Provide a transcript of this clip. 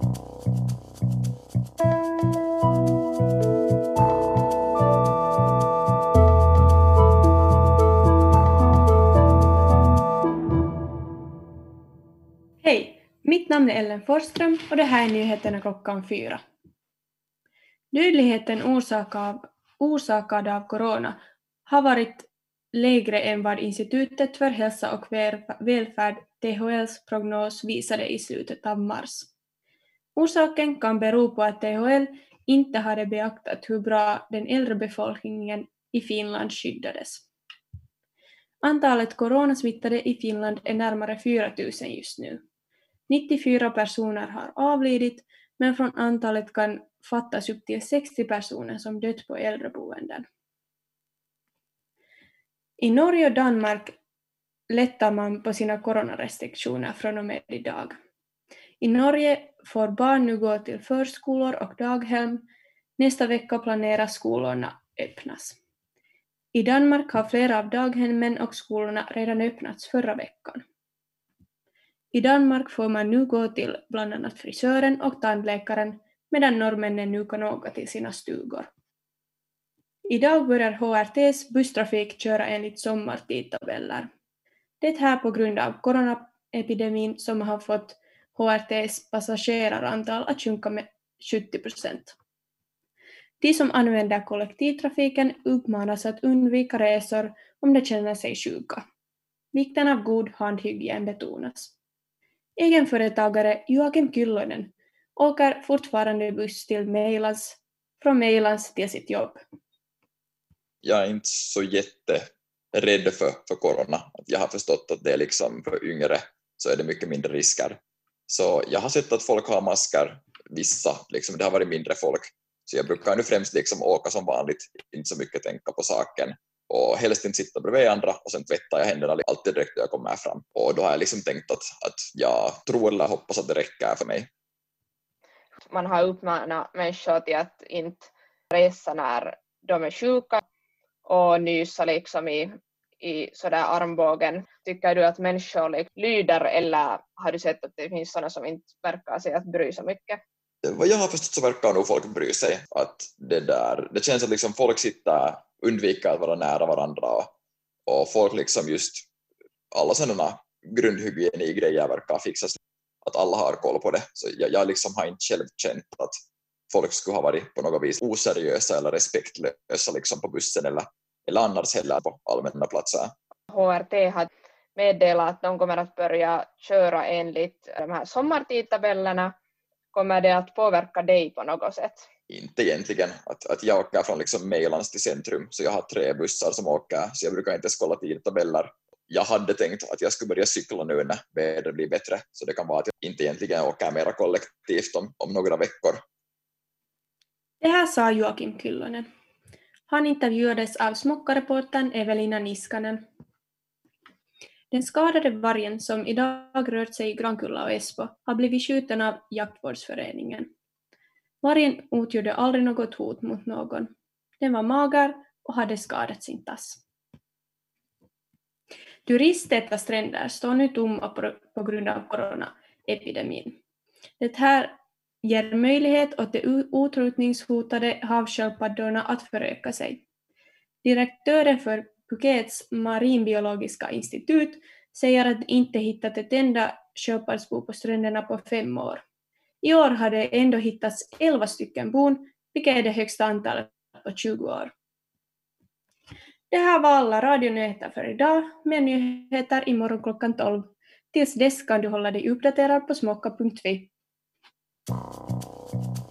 Hej, mitt namn är Ellen Forsström och det här är nyheterna klockan 4. Dödligheten orsakad av corona har varit lägre än vad Institutet för hälsa och välfärd THLs prognos visade i slutet av mars. Orsaken kan bero på att THL inte hade beaktat hur bra den äldre befolkningen i Finland skyddades. Antalet coronasmittade i Finland är närmare 4 000 just nu. 94 personer har avlidit, men från antalet kan fattas upp till 60 personer som dött på äldreboenden. I Norge och Danmark lättar man på sina coronarestriktioner från och med idag. I Norge får barn nu gå till förskolor och daghem. Nästa vecka planeras skolorna öppnas. I Danmark har flera av daghemmen och skolorna redan öppnats förra veckan. I Danmark får man nu gå till bland annat frisören och tandläkaren, medan norrmännen nu kan åka till sina stugor. Idag börjar HRTs busstrafik köra enligt sommartidtabeller. Det här på grund av coronaepidemin som har fått HRTs passagerarantal att sjunka med 70%. De som använder kollektivtrafiken uppmanas att undvika resor om de känner sig sjuka. Vikten av god handhygien betonas. Egenföretagare Joakim Kyllönen åker fortfarande buss till från Mejlans till sitt jobb. Jag är inte så jätterädd för corona. Jag har förstått att det är liksom för yngre så är det mycket mindre risker. Så jag har sett att folk har masker, vissa, liksom, det har varit mindre folk. Så jag brukar nu främst liksom åka som vanligt, inte så mycket tänka på saken. Och helst inte sitta bredvid andra och sen tvättar jag händerna alltid direkt när jag kommer fram. Och då har jag liksom tänkt att jag tror eller hoppas att det räcker för mig. Man har uppmanat människor till att inte resa när de är sjuka och nysa liksom i sådär armbågen. Tycker du att människor lyder eller har du sett att det finns sådana som inte verkar sig att bry sig mycket? Vad jag har förstått så verkar nog folk bry sig. Att det känns att liksom folk undviker att vara nära varandra och folk liksom just alla sådana grundhygienigrejer verkar fixas. Att alla har koll på det. Så jag liksom har inte själv känt att folk skulle ha varit på något vis oseriösa eller respektlösa liksom på bussen eller annars heller på allmänna platser. HRT har meddelat att de kommer att börja köra enligt de här sommartidtabellerna. Kommer det att påverka dig på något sätt? Inte egentligen. Att jag åker från liksom Mejlans till centrum så jag har 3 bussar som åker så jag brukar inte ens kolla tidtabeller. Jag hade tänkt att jag skulle börja cykla nu när vädret blir bättre så det kan vara att jag inte egentligen åker mera kollektivt om några veckor. Det här sa Joakim Kyllönen. Han intervjuades av Smocka-reportern Evelina Niskanen. Den skadade vargen som idag rört sig i Grankulla och Esbo har blivit skjuten av jaktvårdsföreningen. Vargen utgjorde aldrig något hot mot någon. Den var mager och hade skadat sin tass. Turisttäta stränder står nu tomma på grund av coronaepidemin. Det här ger möjlighet åt de utrotningshotade havssköldpaddorna att föröka sig. Direktören för Phukets marinbiologiska institut säger att de inte hittat ett enda sköldpaddsbo på stränderna på 5 år. I år har det ändå hittats 11 stycken bon, vilket är det högsta antalet på 20 år. Det här var alla radionyheter för idag, med nyheter imorgon klockan 12. Tills dess kan du hålla dig uppdaterad på smocka.fi.